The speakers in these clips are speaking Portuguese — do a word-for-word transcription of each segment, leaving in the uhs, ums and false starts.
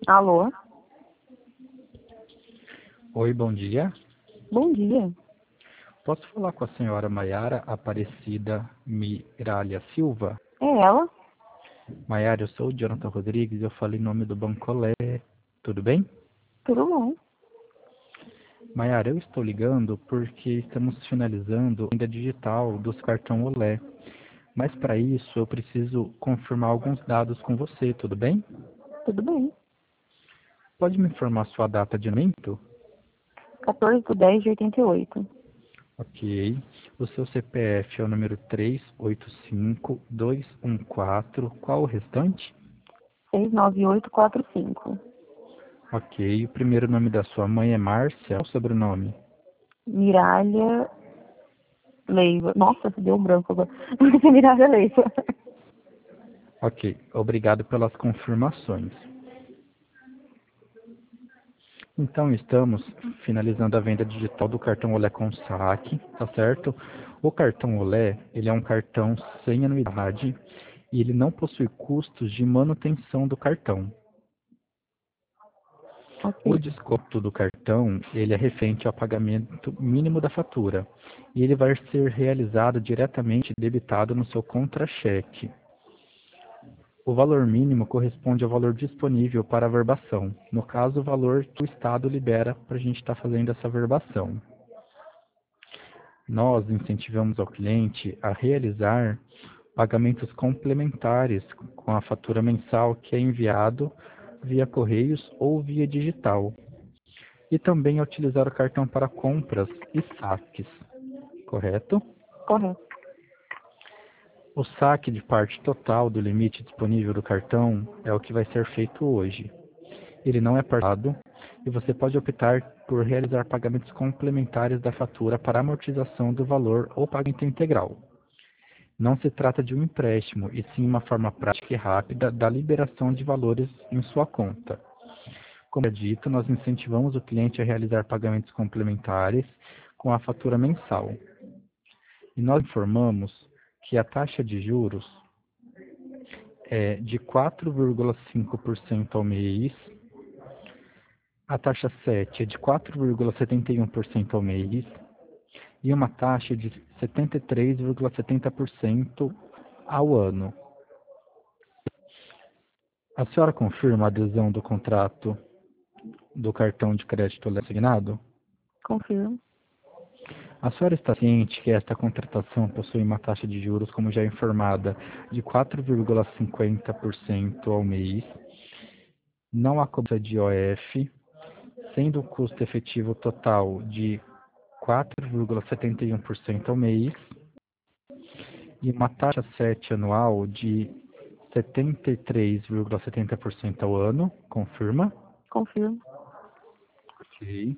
Alô? Oi, bom dia. Bom dia. Posso falar com a senhora Maiara Aparecida Miralha Silva? É ela? Maiara, eu sou o Jonathan Rodrigues, eu falo em nome do Banco Olé. Tudo bem? Tudo bom? Maiara, eu estou ligando porque estamos finalizando a venda digital dos cartão Olé. Mas para isso eu preciso confirmar alguns dados com você, tudo bem? Tudo bem. Pode me informar sua data de nascimento? quatorze de dez de oitenta e oito. Ok. O seu C P F é o número três oito cinco dois um quatro. Qual o restante? seis nove oito quatro cinco. Ok. O primeiro nome da sua mãe é Márcia. Qual o sobrenome? Miralha Leiva. Nossa, deu um branco agora. Miralha Leiva. Ok. Obrigado pelas confirmações. Então, estamos finalizando a venda digital do cartão Olé com saque, tá certo? O cartão Olé, ele é um cartão sem anuidade e ele não possui custos de manutenção do cartão. O Ok. desconto do cartão, ele é referente ao pagamento mínimo da fatura e ele vai ser realizado diretamente debitado no seu contra-cheque. O valor mínimo corresponde ao valor disponível para a verbação, no caso, o valor que o Estado libera para a gente estar fazendo essa verbação. Nós incentivamos ao cliente a realizar pagamentos complementares com a fatura mensal que é enviado via correios ou via digital. E também a utilizar o cartão para compras e saques, correto? Correto. O saque de parte total do limite disponível do cartão é o que vai ser feito hoje. Ele não é parcelado e você pode optar por realizar pagamentos complementares da fatura para amortização do valor ou pagamento integral. Não se trata de um empréstimo, e sim uma forma prática e rápida da liberação de valores em sua conta. Como é dito, nós incentivamos o cliente a realizar pagamentos complementares com a fatura mensal. E nós informamos que a taxa de juros é de quatro vírgula cinco por cento ao mês, a taxa sete é de quatro vírgula setenta e um por cento ao mês e uma taxa de setenta e três vírgula setenta por cento ao ano. A senhora confirma a adesão do contrato do cartão de crédito assignado? Confirmo. A senhora está ciente que esta contratação possui uma taxa de juros, como já informada, de quatro vírgula cinquenta por cento ao mês, não há cobrança de I O F, sendo o custo efetivo total de quatro vírgula setenta e um por cento ao mês, e uma taxa sete anual de setenta e três vírgula setenta por cento ao ano, confirma? Confirmo. Ok.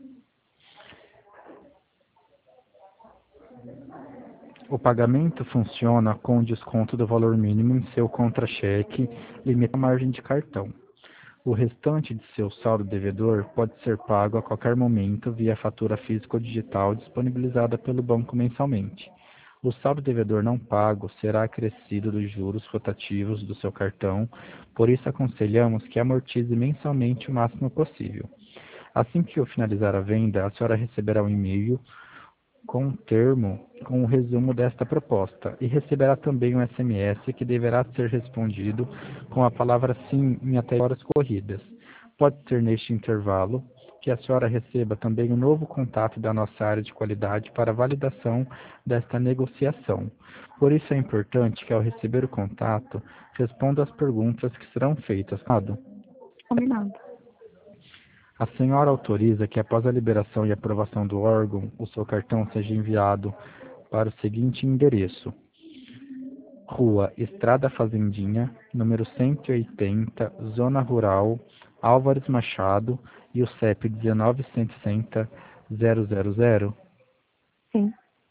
O pagamento funciona com desconto do valor mínimo em seu contra-cheque, limita a margem de cartão. O restante de seu saldo devedor pode ser pago a qualquer momento via fatura física ou digital disponibilizada pelo banco mensalmente. O saldo devedor não pago será acrescido dos juros rotativos do seu cartão, por isso aconselhamos que amortize mensalmente o máximo possível. Assim que eu finalizar a venda, a senhora receberá um e-mail com um termo com o resumo desta proposta e receberá também um S M S que deverá ser respondido com a palavra sim em até horas corridas. Pode ser neste intervalo que a senhora receba também um novo contato da nossa área de qualidade para validação desta negociação. Por isso é importante que ao receber o contato, responda às perguntas que serão feitas. Combinado. A senhora autoriza que após a liberação e aprovação do órgão, o seu cartão seja enviado para o seguinte endereço: Rua Estrada Fazendinha, número cento e oitenta, Zona Rural, Álvares Machado, e o C E P dezenove, cento e sessenta, zero zero zero. Sim.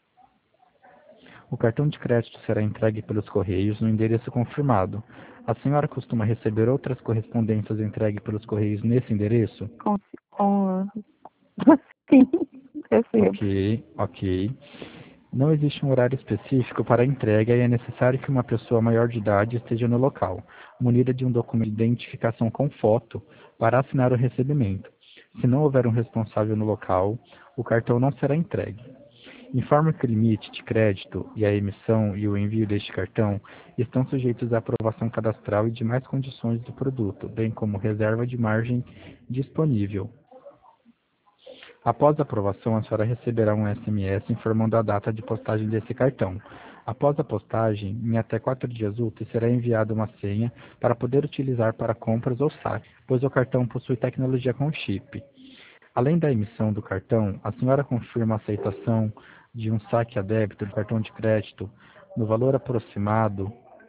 O cartão de crédito será entregue pelos correios no endereço confirmado. A senhora costuma receber outras correspondências entregues pelos correios nesse endereço? Com... com... Sim. Recebo. Ok, ok. Não existe um horário específico para a entrega e é necessário que uma pessoa maior de idade esteja no local, munida de um documento de identificação com foto, para assinar o recebimento. Se não houver um responsável no local, o cartão não será entregue. Informo que o limite de crédito e a emissão e o envio deste cartão estão sujeitos à aprovação cadastral e demais condições do produto, bem como reserva de margem disponível. Após a aprovação, a senhora receberá um S M S informando a data de postagem desse cartão. Após a postagem, em até quatro dias úteis, será enviada uma senha para poder utilizar para compras ou saque, pois o cartão possui tecnologia com chip. Além da emissão do cartão, a senhora confirma a aceitação de um saque a débito do cartão de crédito no valor aproximado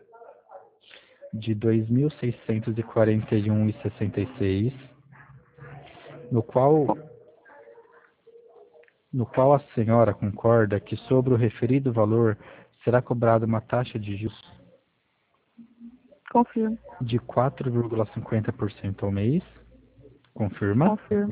de dois mil seiscentos e quarenta e um reais e sessenta e seis centavos, no qual no qual a senhora concorda que sobre o referido valor será cobrada uma taxa de juros Confirmo. de quatro vírgula cinquenta por cento ao mês. Confirma? Confirmo.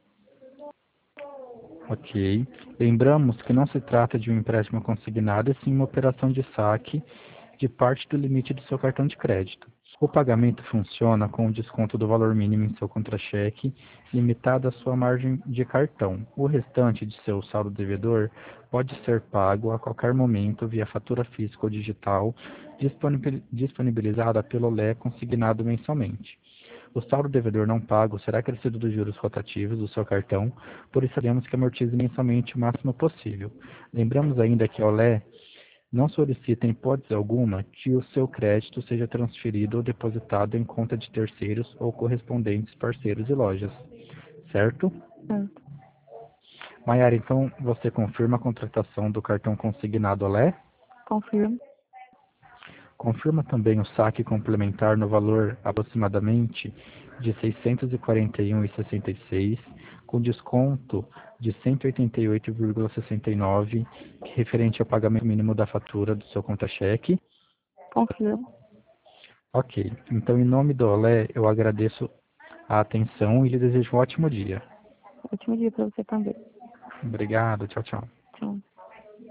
Ok. Lembramos que não se trata de um empréstimo consignado, e sim uma operação de saque de parte do limite do seu cartão de crédito. O pagamento funciona com o desconto do valor mínimo em seu contra-cheque, limitado à sua margem de cartão. O restante de seu saldo devedor pode ser pago a qualquer momento via fatura física ou digital, disponibilizada pelo L E consignado mensalmente. O saldo devedor não pago será acrescido dos juros rotativos do seu cartão, por isso faremos que amortize mensalmente o máximo possível. Lembramos ainda que a O L E não solicita em hipótese alguma que o seu crédito seja transferido ou depositado em conta de terceiros ou correspondentes parceiros e lojas. Certo? Certo. Maiara, então você confirma a contratação do cartão consignado O L E? Confirmo. Confirma também o saque complementar no valor aproximadamente de seiscentos e quarenta e um reais e sessenta e seis centavos, com desconto de cento e oitenta e oito vírgula sessenta e nove centavos, referente ao pagamento mínimo da fatura do seu conta-cheque. Confirmo. Ok. Então, em nome do O L E, eu agradeço a atenção e lhe desejo um ótimo dia. Ótimo dia para você também. Obrigado. Tchau, tchau.